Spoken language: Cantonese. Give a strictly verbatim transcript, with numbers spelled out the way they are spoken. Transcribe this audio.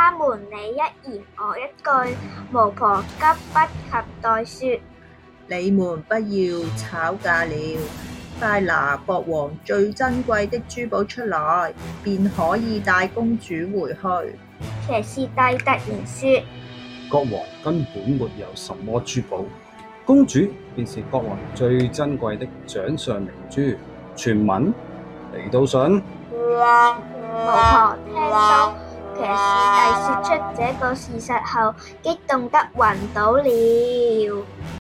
他們你一言我一句，巫婆急不及待說： 你們不要吵架了，快拿國王最珍貴的珠寶出來，便可以帶公主回去。 騎士帝突然說： 國王根本沒有什麼珠寶，公主便是國王最珍貴的掌上明珠。傳聞你都信？ 巫婆聽到騎士帝說出這個事實後，激動得暈倒了。